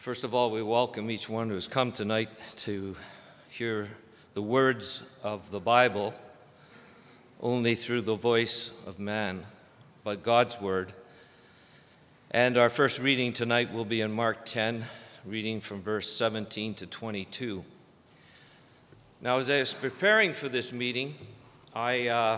First of all, we welcome each one who's come tonight to hear the words of the Bible only through the voice of man, but God's word. And our first reading tonight will be in Mark 10, reading from verse 17 to 22. Now, as I was preparing for this meeting, I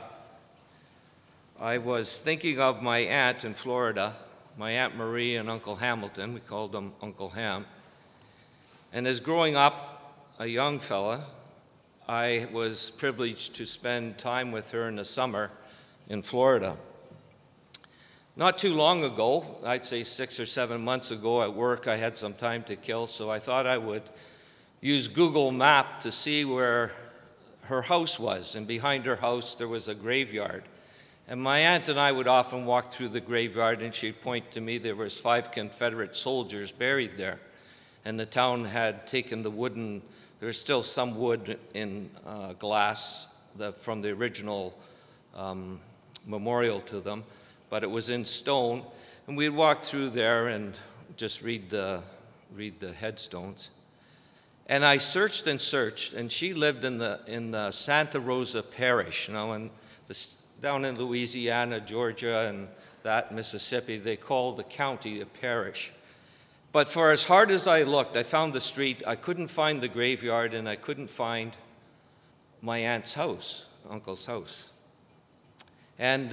was thinking of my aunt in Florida, my Aunt Marie and Uncle Hamilton. We called them Uncle Ham. And as growing up a young fella, I was privileged to spend time with her in the summer in Florida. Not too long ago, I'd say 6 or 7 months ago at work, I had some time to kill, so I thought I would use Google Map to see where her house was. And behind her house, there was a graveyard. And my aunt and I would often walk through the graveyard, and she'd point to me. There was 5 Confederate soldiers buried there. And the town had taken the wooden, there was still some wood in glass from the original memorial to them, but it was in stone. And we'd walk through there and just read the headstones. And I searched, and she lived in the Santa Rosa Parish. Down in Louisiana, Georgia, and that Mississippi, they call the county a parish. But for as hard as I looked, I found the street. I couldn't find the graveyard, and I couldn't find my aunt's house, uncle's house. And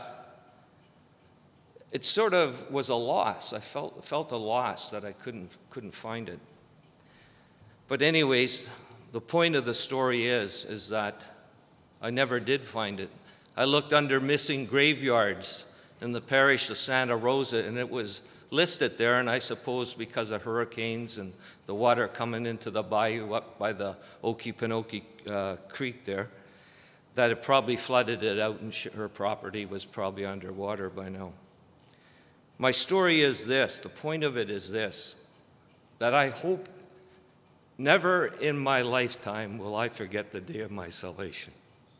it sort of was a loss. I felt a loss that I couldn't find it. But anyways, the point of the story is that I never did find it. I looked under missing graveyards in the parish of Santa Rosa, and it was listed there, and I suppose because of hurricanes and the water coming into the bayou up by the Okefenokee Creek there, that it probably flooded it out, and her property was probably underwater by now. My story is this, the point of it is this, that I hope never in my lifetime will I forget the day of my salvation.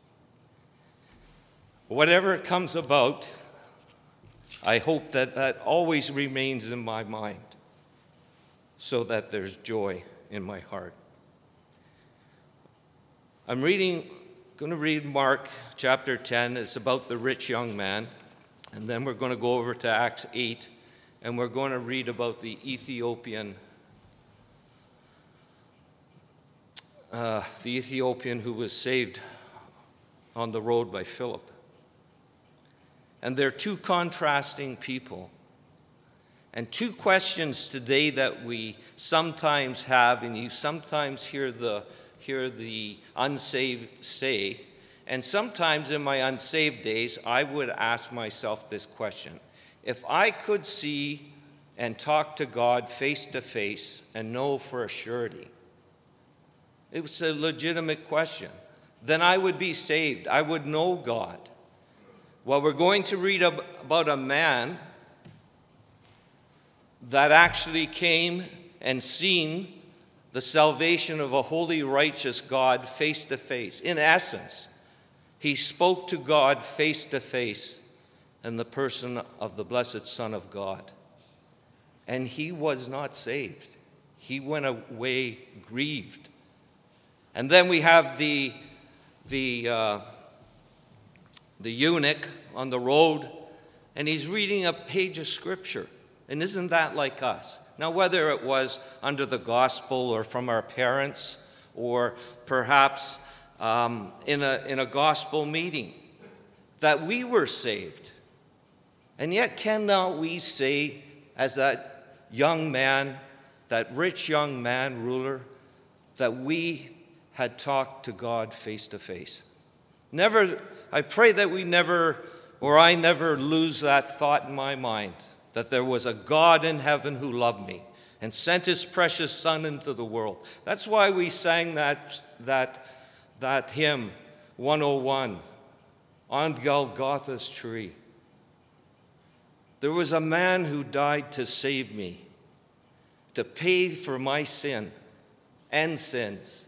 Whatever comes about, I hope that always remains in my mind so that there's joy in my heart. I'm going to read Mark chapter 10. It's about the rich young man. And then we're going to go over to Acts 8, and we're going to read about the Ethiopian who was saved on the road by Philip. And they're two contrasting people. And two questions today that we sometimes have, and you sometimes hear the unsaved say, and sometimes in my unsaved days, I would ask myself this question. If I could see and talk to God face to face and know for a surety, it was a legitimate question, then I would be saved. I would know God. Well, we're going to read about a man that actually came and seen the salvation of a holy, righteous God face to face. In essence, he spoke to God face to face in the person of the blessed Son of God. And he was not saved. He went away grieved. And then we have the eunuch on the road, and he's reading a page of Scripture. And isn't that like us? Now, whether it was under the gospel or from our parents or perhaps in a gospel meeting, that we were saved. And yet cannot we say, as that young man, that rich young man, ruler, that we had talked to God face to face? I pray that I never lose that thought in my mind, that there was a God in heaven who loved me and sent his precious Son into the world. That's why we sang that hymn, 101, On Golgotha's Tree. There was a man who died to save me, to pay for my sin and sins.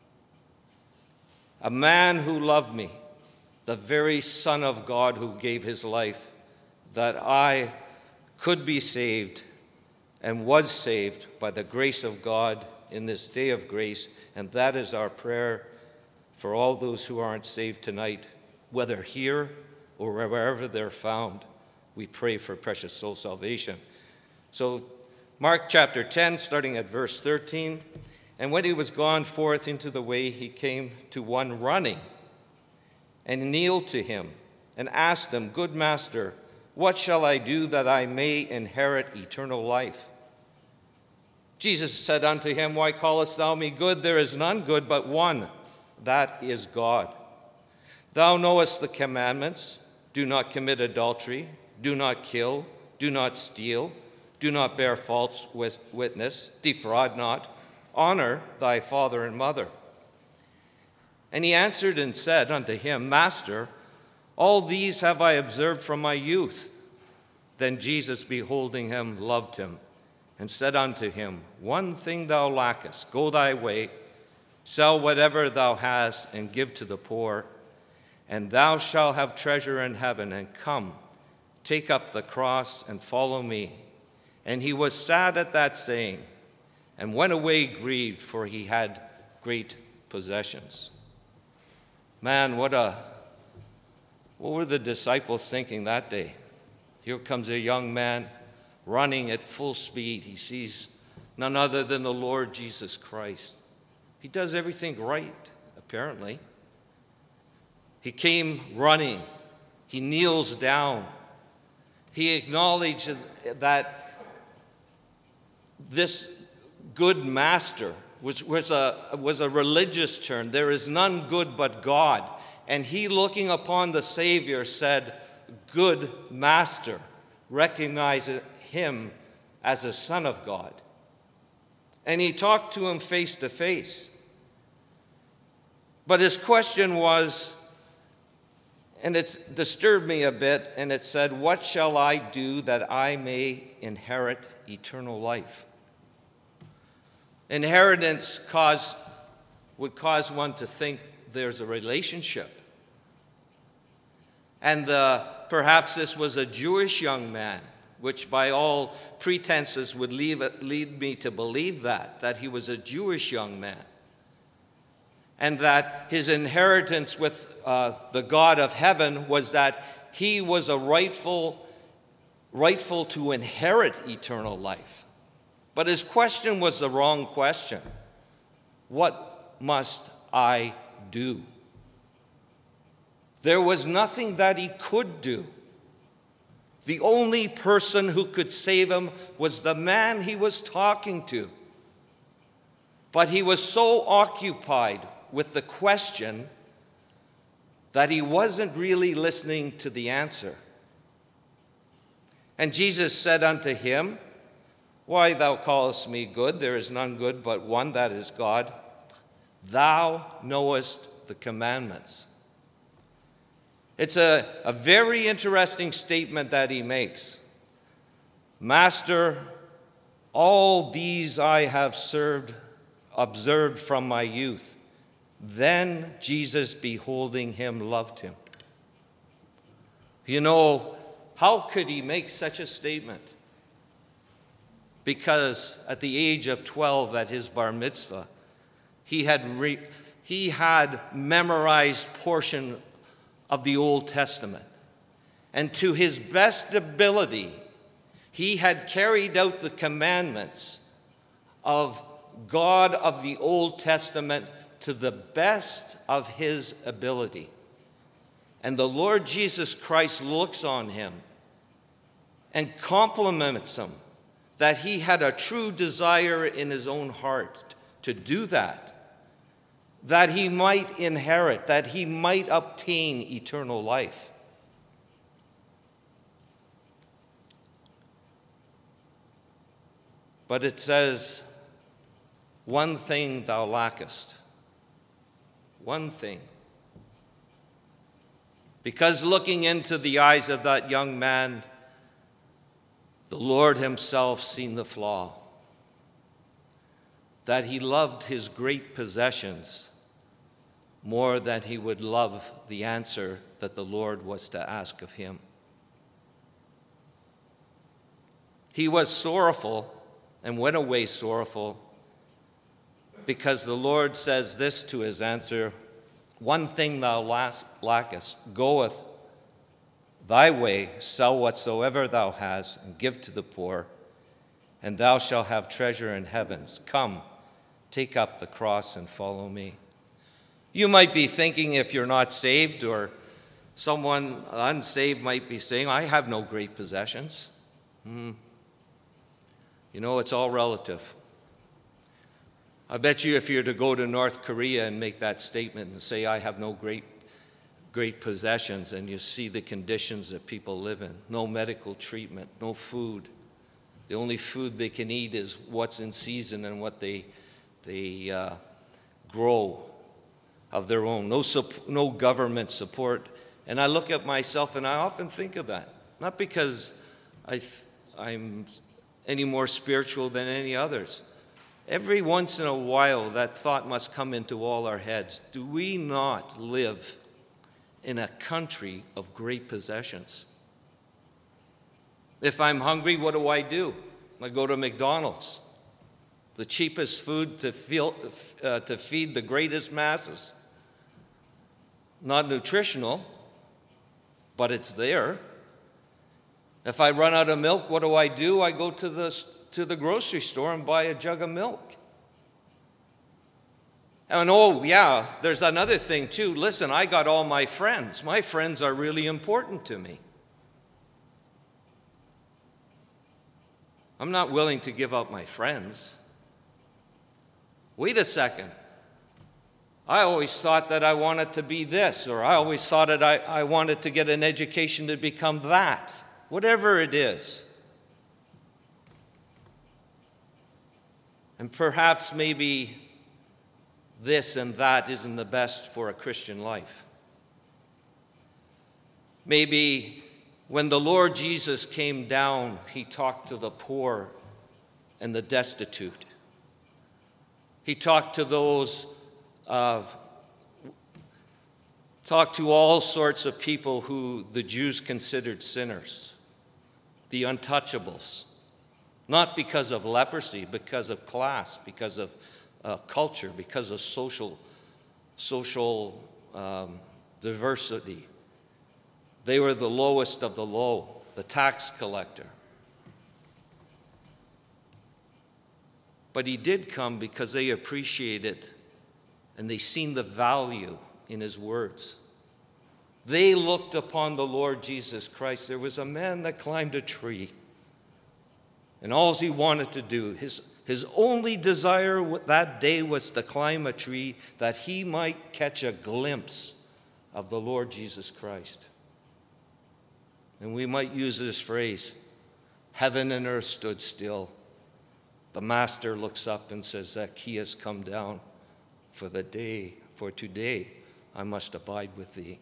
A man who loved me, the very Son of God who gave his life that I could be saved and was saved by the grace of God in this day of grace. And that is our prayer for all those who aren't saved tonight, whether here or wherever they're found. We pray for precious soul salvation. So Mark chapter 10, starting at verse 13. And when he was gone forth into the way, he came to one running, and kneeled to him, and asked him, Good master, what shall I do that I may inherit eternal life? Jesus said unto him, Why callest thou me good? There is none good but one, that is God. Thou knowest the commandments: do not commit adultery, do not kill, do not steal, do not bear false witness, defraud not, honor thy father and mother. And he answered and said unto him, Master, all these have I observed from my youth. Then Jesus, beholding him, loved him, and said unto him, One thing thou lackest. Go thy way, sell whatever thou hast, and give to the poor, and thou shalt have treasure in heaven. And come, take up the cross, and follow me. And he was sad at that saying, and went away grieved, for he had great possessions. Man, what were the disciples thinking that day? Here comes a young man running at full speed. He sees none other than the Lord Jesus Christ. He does everything right, apparently. He came running. He kneels down. He acknowledges that this good master was a religious term. There is none good but God. And he, looking upon the Savior, said, Good master, recognizing him as a son of God. And he talked to him face to face. But his question was, and it's disturbed me a bit, and it said, What shall I do that I may inherit eternal life? Inheritance would cause one to think there's a relationship. And perhaps this was a Jewish young man, which by all pretenses would lead me to believe that he was a Jewish young man. And that his inheritance with the God of heaven was that he was a rightful to inherit eternal life. But his question was the wrong question. What must I do? There was nothing that he could do. The only person who could save him was the man he was talking to. But he was so occupied with the question that he wasn't really listening to the answer. And Jesus said unto him, Why thou callest me good? There is none good but one, that is God. Thou knowest the commandments. It's a very interesting statement that he makes. Master, all these I have observed from my youth. Then Jesus, beholding him, loved him. You know, how could he make such a statement? Because at the age of 12, at his bar mitzvah, he had memorized portion of the Old Testament. And to his best ability, he had carried out the commandments of God of the Old Testament to the best of his ability. And the Lord Jesus Christ looks on him and compliments him that he had a true desire in his own heart to do that he might inherit, that he might obtain eternal life. But it says, One thing thou lackest. One thing. Because looking into the eyes of that young man, the Lord himself seen the flaw. That he loved his great possessions more than he would love the answer that the Lord was to ask of him. He was sorrowful and went away sorrowful, because the Lord says this to his answer, one thing thou lackest, goeth thy way, sell whatsoever thou hast, and give to the poor, and thou shalt have treasure in heavens. Come, take up the cross and follow me. You might be thinking, if you're not saved, or someone unsaved might be saying, I have no great possessions. You know, it's all relative. I bet you if you were to go to North Korea and make that statement and say, I have no great possessions, and you see the conditions that people live in, no medical treatment, no food. The only food they can eat is what's in season and what they grow of their own. No government support. And I look at myself and I often think of that. Not because I'm any more spiritual than any others. Every once in a while, that thought must come into all our heads. Do we not live in a country of great possessions? If I'm hungry, what do? I go to McDonald's, the cheapest food to feed the greatest masses. Not nutritional, but it's there. If I run out of milk, what do? I go to the grocery store and buy a jug of milk. And there's another thing too. Listen, I got all my friends. My friends are really important to me. I'm not willing to give up my friends. Wait a second. I always thought that I wanted to be this, or I always thought that I wanted to get an education to become that. Whatever it is. And perhaps maybe this and that isn't the best for a Christian life. Maybe when the Lord Jesus came down, he talked to the poor and the destitute. He talked to those, talked to all sorts of people who the Jews considered sinners, the untouchables, not because of leprosy, because of class, because of culture, because of social diversity. They were the lowest of the low, the tax collector. But he did come because they appreciated and they seen the value in his words. They looked upon the Lord Jesus Christ. There was a man that climbed a tree, and all he wanted to do, his only desire that day was to climb a tree that he might catch a glimpse of the Lord Jesus Christ. And we might use this phrase, heaven and earth stood still. The master looks up and says, Zacchaeus, come down, for today I must abide with thee.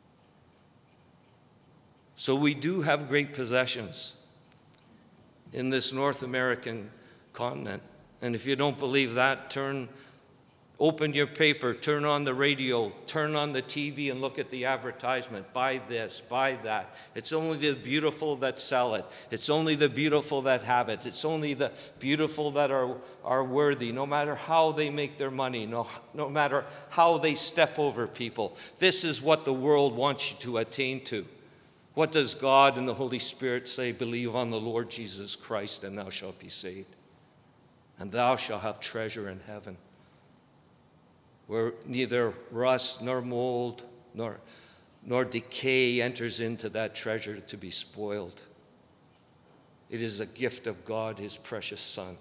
So we do have great possessions in this North American continent. And if you don't believe that, open your paper, turn on the radio, turn on the TV and look at the advertisement. Buy this, buy that. It's only the beautiful that sell it. It's only the beautiful that have it. It's only the beautiful that are worthy, no matter how they make their money, no matter how they step over people. This is what the world wants you to attain to. What does God and the Holy Spirit say? Believe on the Lord Jesus Christ and thou shalt be saved. And thou shalt have treasure in heaven, where neither rust nor mold nor decay enters into that treasure to be spoiled. It is a gift of God, his precious Son,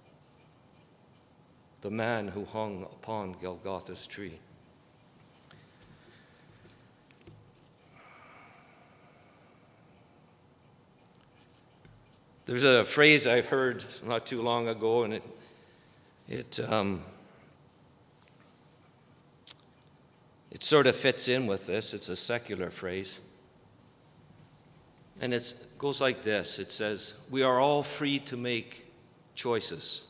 the man who hung upon Golgotha's tree. There's a phrase I heard not too long ago, and it sort of fits in with this. It's a secular phrase. And it goes like this. It says, we are all free to make choices,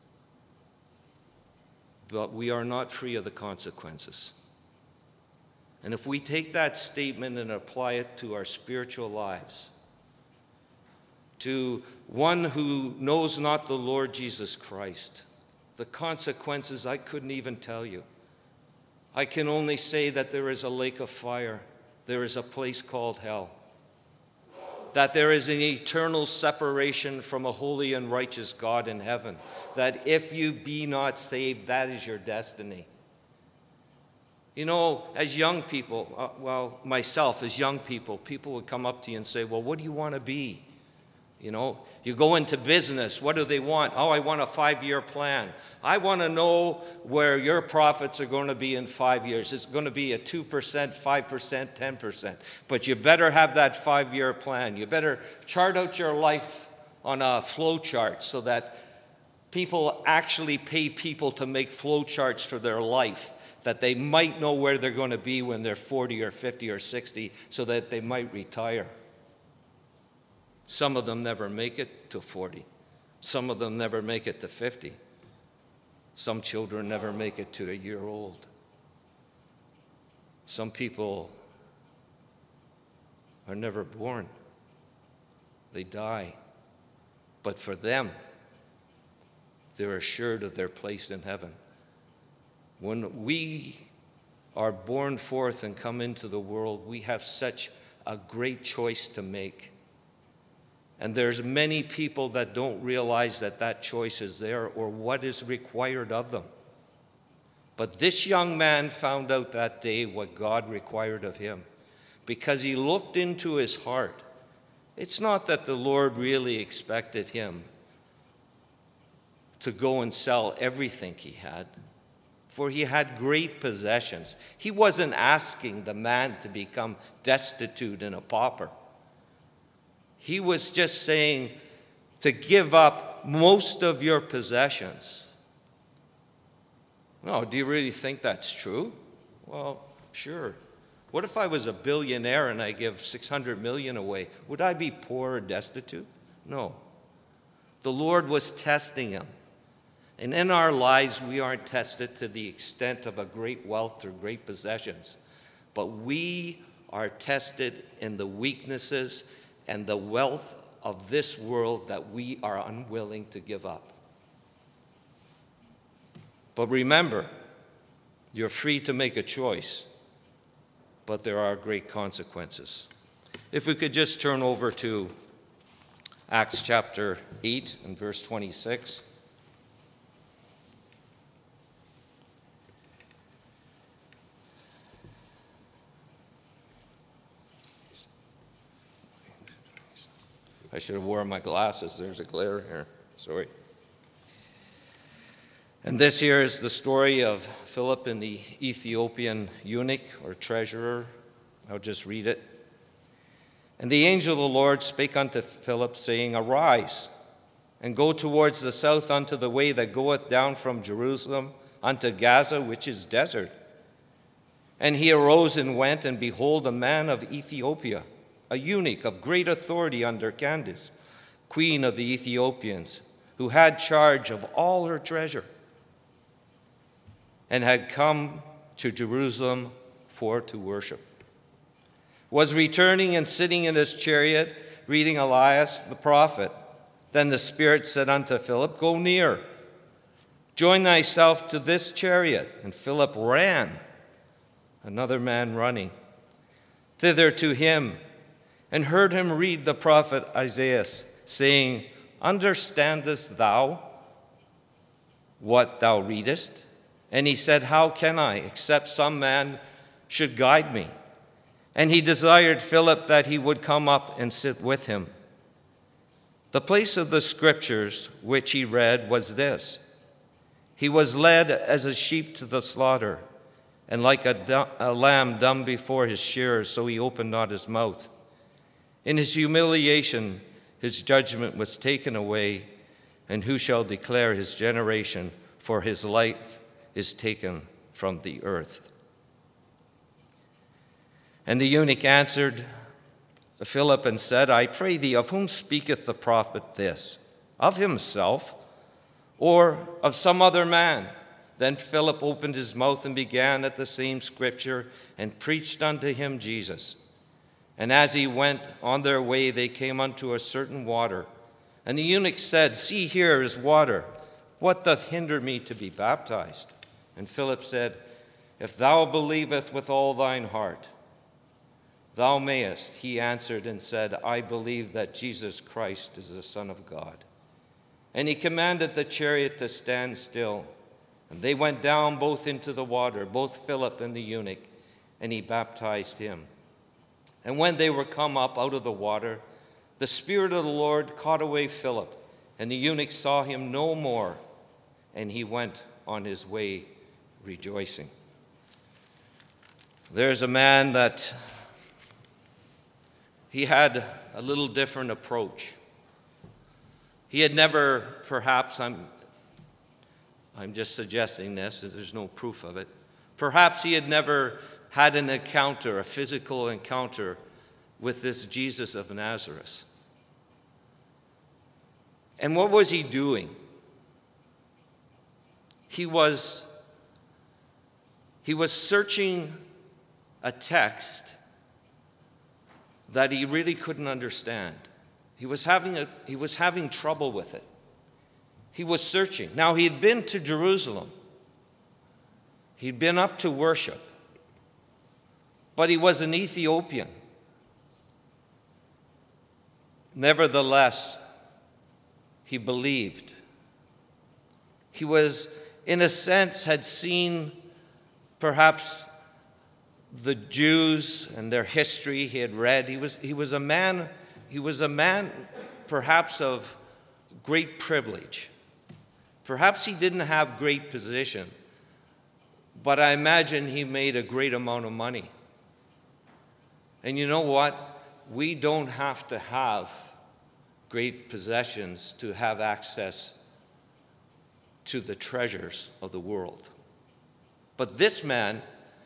but we are not free of the consequences. And if we take that statement and apply it to our spiritual lives, to one who knows not the Lord Jesus Christ. The consequences I couldn't even tell you. I can only say that there is a lake of fire. There is a place called hell. That there is an eternal separation from a holy and righteous God in heaven. That if you be not saved, that is your destiny. You know, as young people, myself as young people would come up to you and say, well, what do you want to be? You know, you go into business. What do they want? Oh, I want a 5-year plan. I want to know where your profits are going to be in 5 years. It's going to be a 2%, 5%, 10%. But you better have that 5-year plan. You better chart out your life on a flow chart so that people actually pay people to make flow charts for their life, that they might know where they're going to be when they're 40 or 50 or 60 so that they might retire. Some of them never make it to 40. Some of them never make it to 50. Some children never make it to a year old. Some people are never born. They die. But for them, they're assured of their place in heaven. When we are born forth and come into the world, we have such a great choice to make. And there's many people that don't realize that that choice is there or what is required of them. But this young man found out that day what God required of him because he looked into his heart. It's not that the Lord really expected him to go and sell everything he had, for he had great possessions. He wasn't asking the man to become destitute and a pauper. He was just saying to give up most of your possessions. No, do you really think that's true? Well, sure. What if I was a billionaire and I give $600 million away? Would I be poor or destitute? No. The Lord was testing him. And in our lives, we aren't tested to the extent of a great wealth or great possessions. But we are tested in the weaknesses and the wealth of this world that we are unwilling to give up. But remember, you're free to make a choice, but there are great consequences. If we could just turn over to Acts chapter 8 and verse 26. I should have worn my glasses. There's a glare here. Sorry. And this here is the story of Philip and the Ethiopian eunuch or treasurer. I'll just read it. And the angel of the Lord spake unto Philip, saying, Arise, and go towards the south unto the way that goeth down from Jerusalem unto Gaza, which is desert. And he arose and went, and behold, a man of Ethiopia, a eunuch of great authority under Candace, queen of the Ethiopians, who had charge of all her treasure, and had come to Jerusalem for to worship, was returning and sitting in his chariot, reading Elias the prophet. Then the Spirit said unto Philip, Go near, join thyself to this chariot. And Philip ran, another man running, thither to him, and heard him read the prophet Isaiah, saying, Understandest thou what thou readest? And he said, How can I, except some man should guide me? And he desired Philip that he would come up and sit with him. The place of the scriptures which he read was this: He was led as a sheep to the slaughter, and like a lamb dumb before his shearers, so he opened not his mouth. In his humiliation, his judgment was taken away, and who shall declare his generation? For his life is taken from the earth. And the eunuch answered Philip and said, I pray thee, of whom speaketh the prophet this? Of himself, or of some other man? Then Philip opened his mouth and began at the same scripture, and preached unto him Jesus. And as he went on their way, they came unto a certain water, And the eunuch said, "See, here is water. What doth hinder me to be baptized?" And Philip said, "If thou believest with all thine heart, thou mayest." He answered and said, "I believe that Jesus Christ is the Son of God." And he commanded the chariot to stand still. And they went down both into the water, both Philip and the eunuch, and he baptized him. And when they were come up out of the water, the Spirit of the Lord caught away Philip, and the eunuch saw him no more, and he went on his way rejoicing. There's a man that he had a little different approach. He had never, perhaps, I'm just suggesting this, there's no proof of it. Perhaps he had never had an encounter, a physical encounter with this Jesus of Nazareth. And what was he doing? He was searching a text that he really couldn't understand. He was having trouble with it. He was searching. Now, he had been to Jerusalem. He'd been up to worship. But he was an Ethiopian. Nevertheless, he believed. He was, in a sense, had seen perhaps the Jews and their history. He had read. He was a man perhaps of great privilege. Perhaps he didn't have great position, but I imagine he made a great amount of money. And you know what? We don't have to have great possessions to have access to the treasures of the world. But this man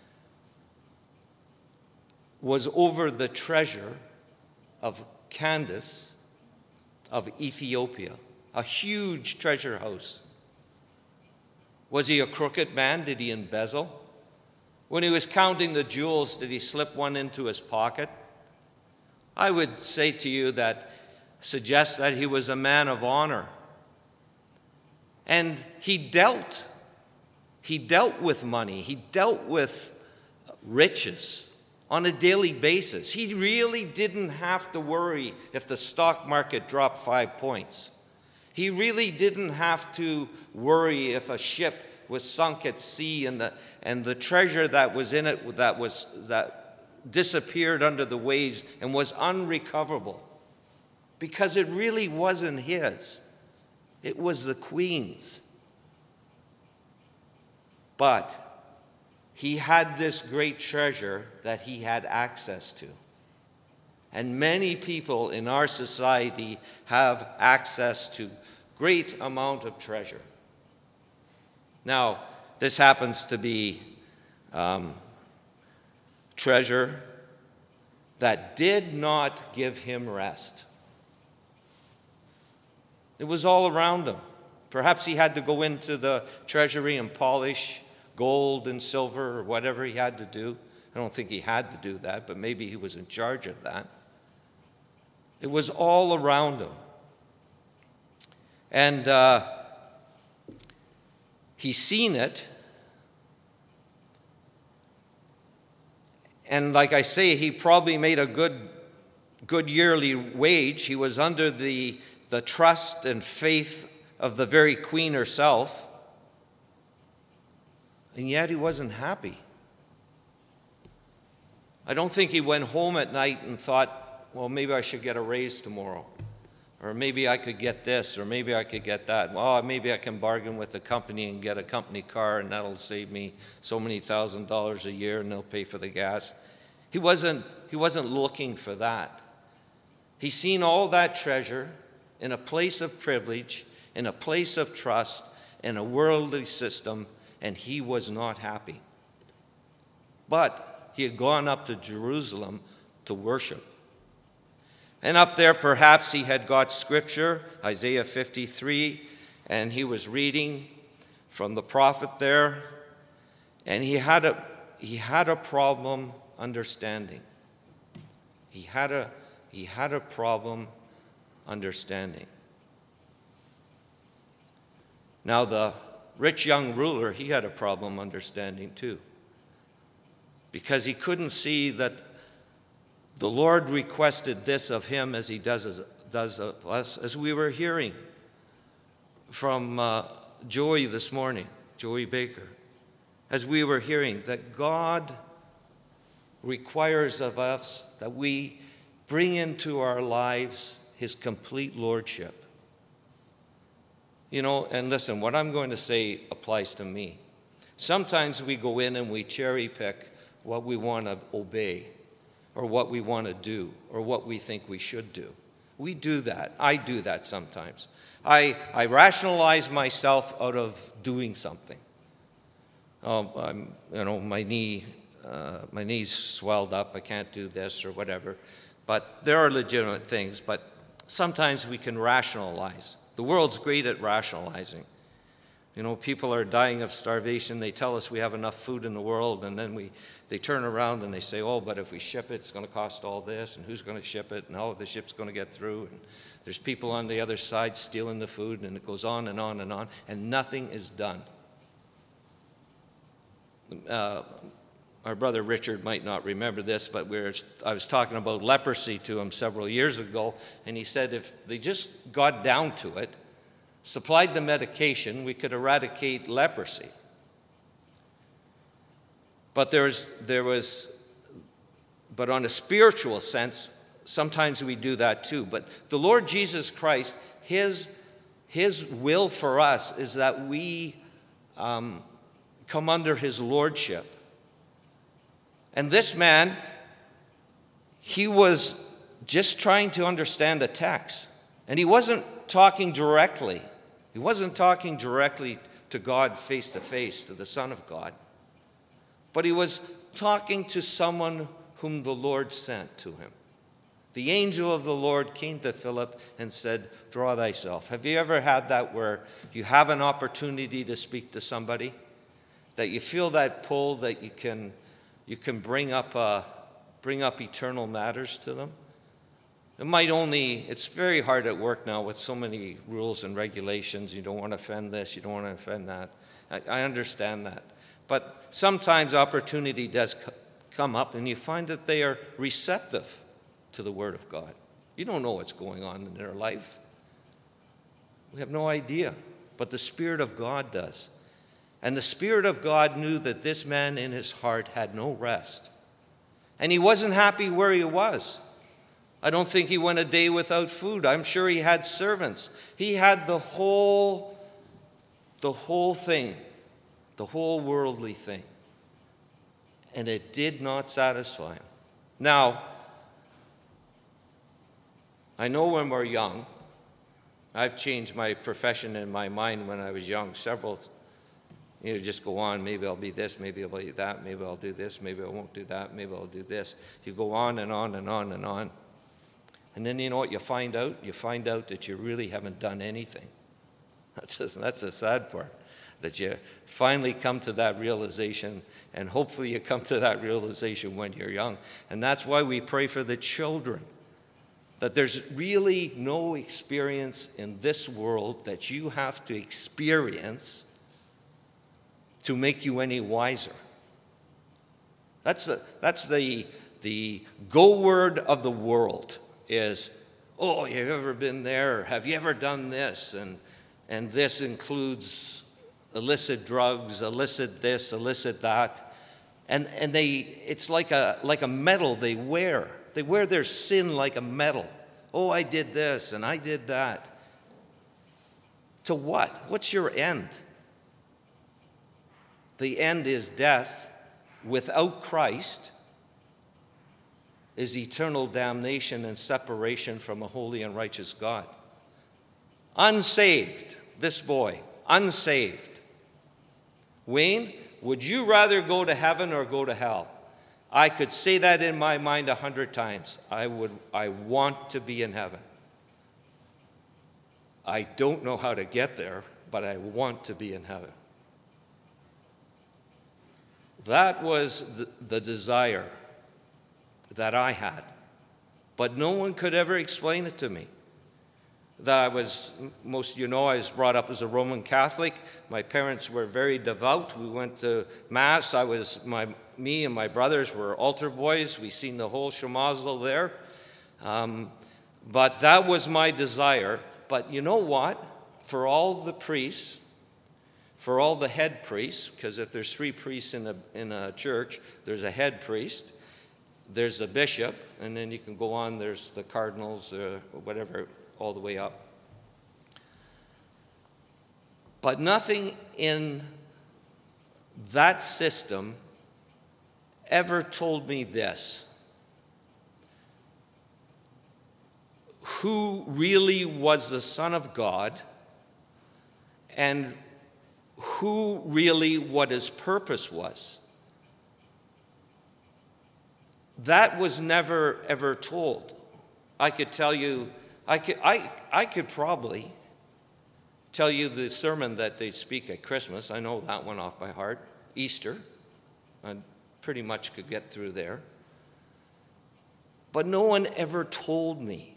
was over the treasure of Candace of Ethiopia, a huge treasure house. Was he a crooked man? Did he embezzle? When he was counting the jewels, did he slip one into his pocket? I would say to you suggest that he was a man of honor. And he dealt with money. He dealt with riches on a daily basis. He really didn't have to worry if the stock market dropped 5 points. He really didn't have to worry if a ship was sunk at sea and the treasure that was in it that disappeared under the waves and was unrecoverable, because it really wasn't his. It was the Queen's. But he had this great treasure that he had access to. And many people in our society have access to great amount of treasure. Now, this happens to be treasure that did not give him rest. It was all around him. Perhaps he had to go into the treasury and polish gold and silver or whatever he had to do. I don't think he had to do that, but maybe he was in charge of that. It was all around him. And he's seen it. And like I say, he probably made a good yearly wage. He was under the trust and faith of the very Queen herself. And yet he wasn't happy. I don't think he went home at night and thought, well, maybe I should get a raise tomorrow. Or maybe I could get this, or maybe I could get that. Well, maybe I can bargain with the company and get a company car, and that'll save me so many $1,000s a year, and they'll pay for the gas. He wasn't looking for that. He's seen all that treasure in a place of privilege, in a place of trust, in a worldly system, and he was not happy. But he had gone up to Jerusalem to worship. And up there, perhaps he had got scripture, Isaiah 53, and he was reading from the prophet there, and he had a problem understanding. He had a problem understanding. Now, the rich young ruler, he had a problem understanding too, because he couldn't see that the Lord requested this of him as he does of us, as we were hearing from Joey this morning, Joey Baker, as we were hearing that God requires of us that we bring into our lives his complete lordship. You know, and listen, what I'm going to say applies to me. Sometimes we go in and we cherry pick what we want to obey, or what we want to do, or what we think we should do. We do that. I do that sometimes. I rationalize myself out of doing something. My knee's swelled up. I can't do this or whatever. But there are legitimate things. But sometimes we can rationalize. The world's great at rationalizing. You know, people are dying of starvation. They tell us we have enough food in the world, and then they turn around and they say, oh, but if we ship it, it's going to cost all this, and who's going to ship it, and how the ship's going to get through, and there's people on the other side stealing the food, and it goes on and on and on, and nothing is done. Our brother Richard might not remember this, but I was talking about leprosy to him several years ago, and he said if they just got down to it, supplied the medication, we could eradicate leprosy. But but on a spiritual sense, sometimes we do that too. But the Lord Jesus Christ, his will for us is that we come under his lordship. And this man, he was just trying to understand the text. And he wasn't talking directly. He wasn't talking directly to God face to face, to the Son of God. But he was talking to someone whom the Lord sent to him. The angel of the Lord came to Philip and said, draw thyself. Have you ever had that where you have an opportunity to speak to somebody, that you feel that pull that you can bring up eternal matters to them? It's very hard at work now with so many rules and regulations. You don't want to offend this, you don't want to offend that. I understand that. But sometimes opportunity does come up and you find that they are receptive to the Word of God. You don't know what's going on in their life. We have no idea. But the Spirit of God does. And the Spirit of God knew that this man in his heart had no rest. And he wasn't happy where he was. I don't think he went a day without food. I'm sure he had servants. He had the whole thing, the whole worldly thing. And it did not satisfy him. Now, I know when we're young, I've changed my profession in my mind when I was young. Just go on, maybe I'll be this, maybe I'll be that, maybe I'll do this, maybe I won't do that, maybe I'll do this. You go on and on and on and on. And then you know what you find out? You find out that you really haven't done anything. That's the sad part, that you finally come to that realization, and hopefully you come to that realization when you're young. And that's why we pray for the children, that there's really no experience in this world that you have to experience to make you any wiser. That's the go word of the world is, oh, have you ever been there? Have you ever done this? And this includes illicit drugs, illicit this, illicit that. And it's like a medal they wear. They wear their sin like a medal. Oh, I did this and I did that. To what? What's your end? The end is death. Without Christ is eternal damnation and separation from a holy and righteous God. Unsaved, this boy, unsaved. Wayne, would you rather go to heaven or go to hell? I could say that in my mind 100 times. I want to be in heaven. I don't know how to get there, but I want to be in heaven. That was the desire that I had. But no one could ever explain it to me. most of you know, I was brought up as a Roman Catholic. My parents were very devout. We went to Mass. Me and my brothers were altar boys. We seen the whole Shemazel there. But that was my desire. But you know what? For all the priests, for all the head priests, because if there's 3 priests in a church, there's a head priest, there's a bishop, and then you can go on, there's the cardinals, whatever, all the way up. But nothing in that system ever told me this: who really was the Son of God, and who really what his purpose was. That was never ever told. I could tell you, I could probably tell you the sermon that they speak at Christmas. I know that one off by heart. Easter, I pretty much could get through there. But no one ever told me.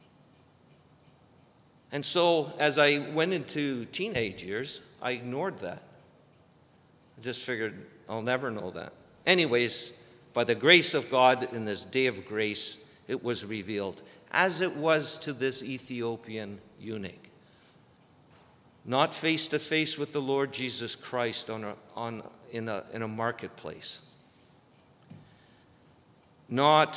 And so as I went into teenage years, I ignored that. I just figured I'll never know that. Anyways, by the grace of God, in this day of grace, it was revealed, as it was to this Ethiopian eunuch. Not face to face with the Lord Jesus Christ in a marketplace. But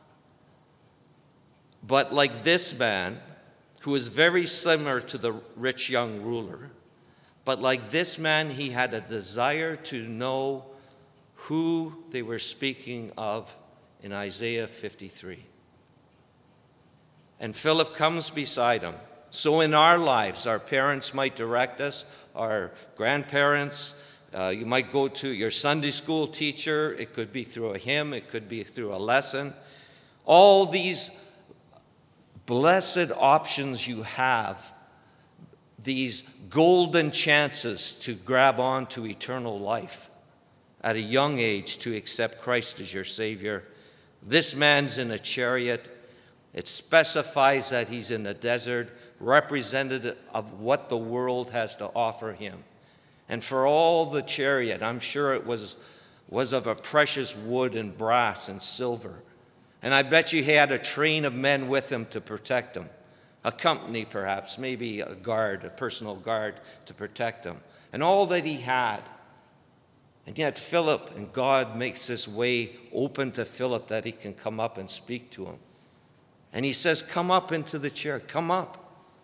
like this man, who is very similar to the rich young ruler, but like this man, he had a desire to know who they were speaking of in Isaiah 53. And Philip comes beside him. So in our lives, our parents might direct us, our grandparents, you might go to your Sunday school teacher. It could be through a hymn. It could be through a lesson. All these blessed options you have, these golden chances to grab on to eternal life at a young age, to accept Christ as your Savior. This man's in a chariot. It specifies that he's in the desert, representative of what the world has to offer him. And for all the chariot, I'm sure it was of a precious wood and brass and silver. And I bet you he had a train of men with him to protect him. A company, perhaps, maybe a guard, a personal guard to protect him. And all that he had. And yet Philip, and God makes this way open to Philip that he can come up and speak to him. And he says, come up into the chair, come up.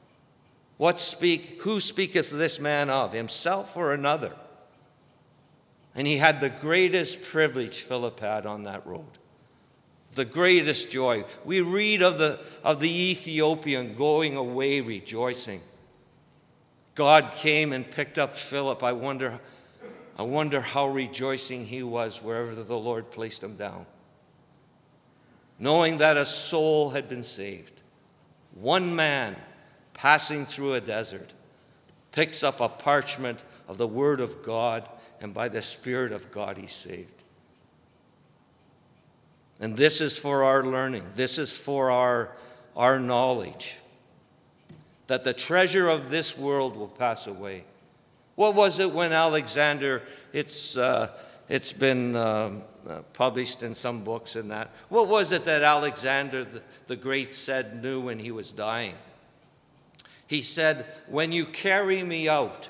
Who speaketh this man of, himself or another? And he had the greatest privilege Philip had on that road. The greatest joy. We read of the Ethiopian going away rejoicing. God came and picked up Philip. I wonder how rejoicing he was wherever the Lord placed him down. Knowing that a soul had been saved. One man passing through a desert picks up a parchment of the Word of God, and by the Spirit of God he's saved. And this is for our learning. This is for our knowledge. That the treasure of this world will pass away. What was it when Alexander, it's been published in some books and that. What was it that Alexander the Great knew when he was dying? He said, when you carry me out,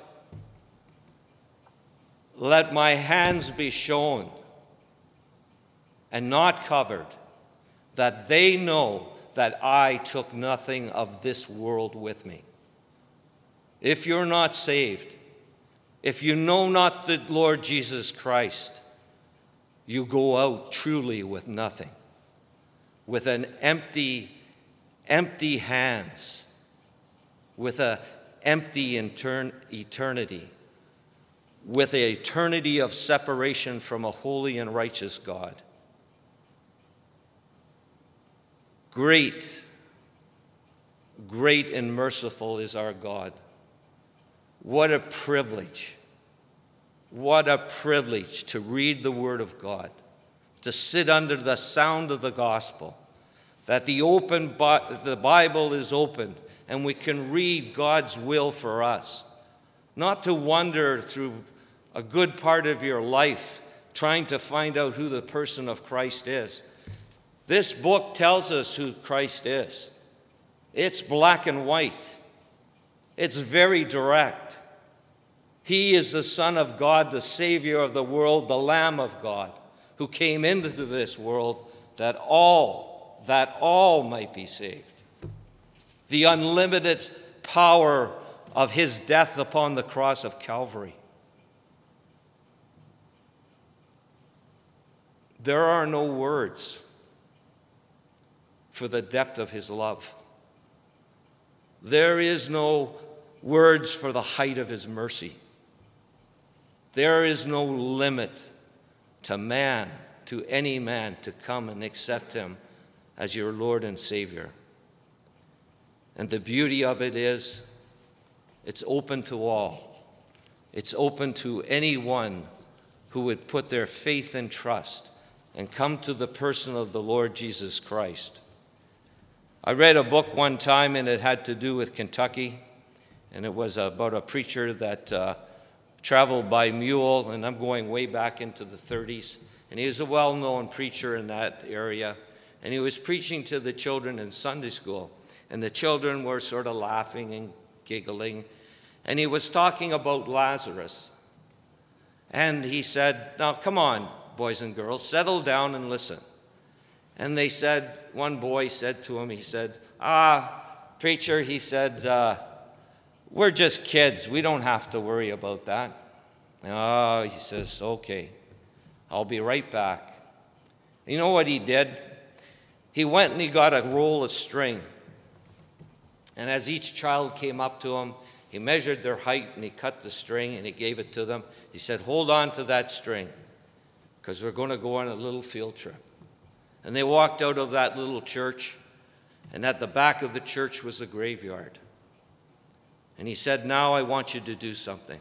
let my hands be shown and not covered, that they know that I took nothing of this world with me. If you're not saved, if you know not the Lord Jesus Christ, you go out truly with nothing, with an empty hands, with an empty eternity, with an eternity of separation from a holy and righteous God. Great and merciful is our God. What a privilege. What a privilege to read the Word of God, to sit under the sound of the gospel, that the Bible is opened and we can read God's will for us. Not to wander through a good part of your life trying to find out who the person of Christ is. This book tells us who Christ is. It's black and white. It's very direct. He is the Son of God, the Savior of the world, the Lamb of God, who came into this world that all might be saved. The unlimited power of his death upon the cross of Calvary. There are no words for the depth of his love. There is no words for the height of his mercy. There is no limit to man, to any man, to come and accept him as your Lord and Savior. And the beauty of it is, it's open to all. It's open to anyone who would put their faith and trust and come to the person of the Lord Jesus Christ. I read a book one time, and it had to do with Kentucky, and it was about a preacher that traveled by mule, and I'm going way back into the 30s, and he was a well-known preacher in that area, and he was preaching to the children in Sunday school, and the children were sort of laughing and giggling, and he was talking about Lazarus, and he said, "Now come on, boys and girls, settle down and listen." And they said, one boy said to him, he said, "Preacher," he said, "we're just kids. We don't have to worry about that." He says, "Okay, I'll be right back." You know what he did? He went and he got a roll of string. And as each child came up to him, he measured their height and he cut the string and he gave it to them. He said, "Hold on to that string, because we're going to go on a little field trip." And they walked out of that little church, and at the back of the church was a graveyard. And he said, "Now I want you to do something.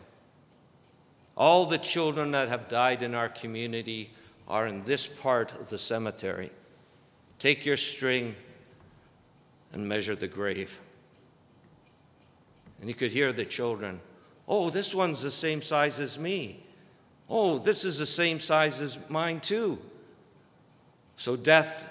All the children that have died in our community are in this part of the cemetery. Take your string and measure the grave." And you could hear the children, "Oh, this one's the same size as me. Oh, this is the same size as mine too." So death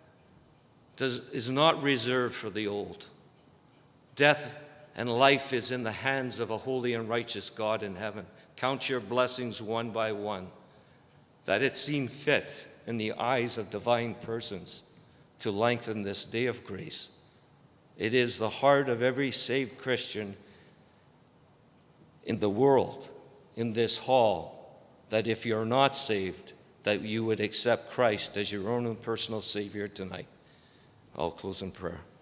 is not reserved for the old. Death and life is in the hands of a holy and righteous God in heaven. Count your blessings one by one, that it's seen fit in the eyes of divine persons to lengthen this day of grace. It is the heart of every saved Christian in the world, in this hall, that if you're not saved, that you would accept Christ as your own personal Savior tonight. I'll close in prayer.